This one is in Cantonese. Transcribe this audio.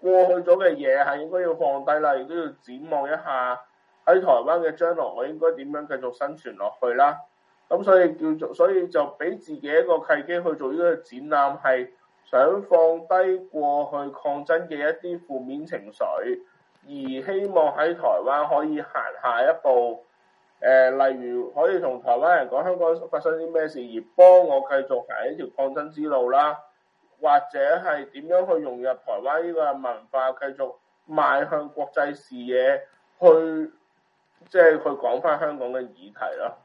過去咗嘅嘢係應該要放低啦，亦都要展望一下喺台灣嘅將來，我應該點樣繼續生存落去啦。咁所以就俾自己一個契機去做呢個展覽，係想放低過去抗爭嘅一啲負面情緒，而希望喺台灣可以行下一步。例如可以同台灣人講香港發生啲咩事，而幫我繼續行一條抗爭之路啦，或者係點樣去融入台灣呢個文化，繼續邁向國際視野，去講翻香港嘅議題啦。